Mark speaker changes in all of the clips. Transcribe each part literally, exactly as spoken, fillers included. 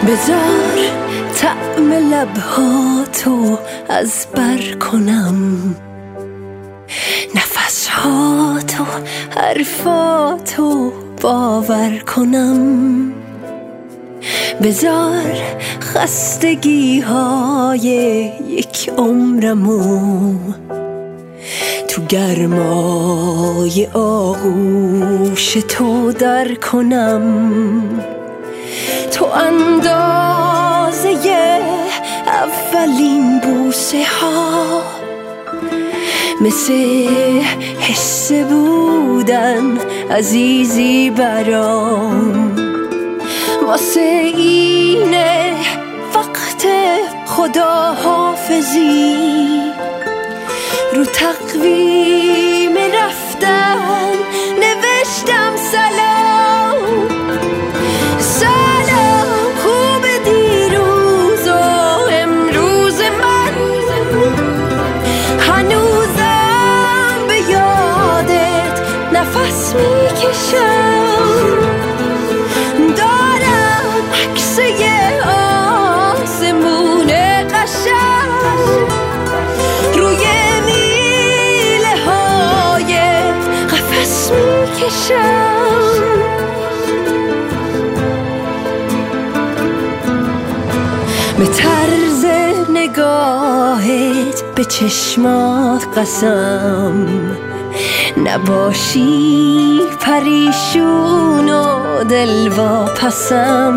Speaker 1: بذار طعم لبهاتو از بر کنم، نفسهاتو حرفاتو باور کنم. بذار خستگی های یک عمرمو تو گرمای آغوش تو در کنم. تو اندازه اولین بوسه ها، مثل حس بودن عزیزی برام. واسه اینه وقت خدا حافظی رو تقویم رفتن نوشتم سلام. سلام خوب دیروز و امروز من، هنوزم به یادت نفس میکشم. دارم عکس یه آسمون قشنگ روی میله های قفس میکشم. به طرز نگاهت به چشمات قسم، نباشی پریشون و دل واپسم.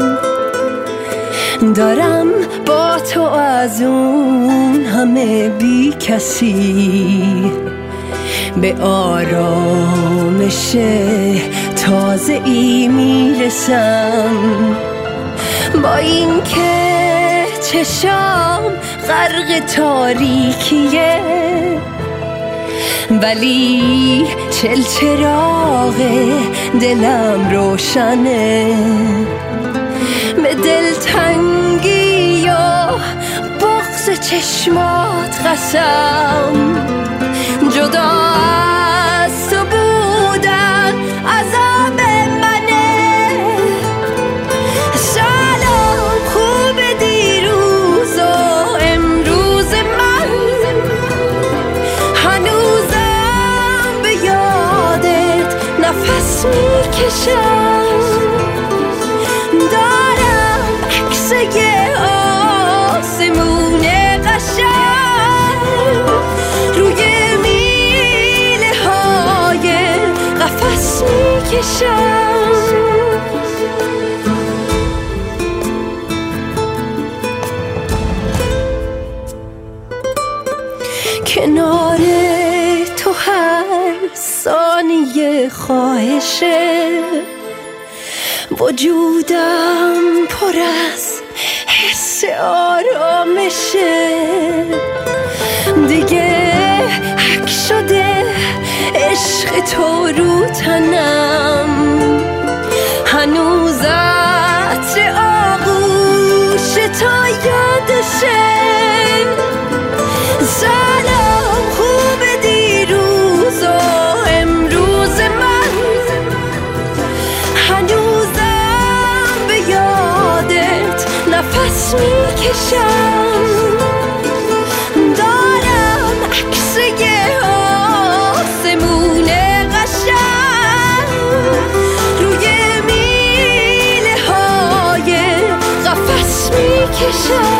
Speaker 1: دارم با تو از اون همه بی کسی به آرامش تازه ای میرسم. با این که چشام غرق تاریکیه، ولی چلچراغ دلم روشنه. به دلتنگی و بغض چشمات قسم، جدا از تو بودن عذاب منه. سلام خوب دیروز و امروز من، هنوزم به یادت نفس میکشم. دارم عکس یه آسمون قشنگ روی میله های قفس میکشم. کنار تو هر ثانیه خواهشه، وجودم پر از حس آرامشه. دیگه حک شده عشق تو رو تنم، هنوز عطر آغوش تو یادشه. سلام خوب دیروز و امروز من، هنوزم به یادت نفس میکشم. دارم عکس یه آسمون قشنگ روی میله های قفس میکشم.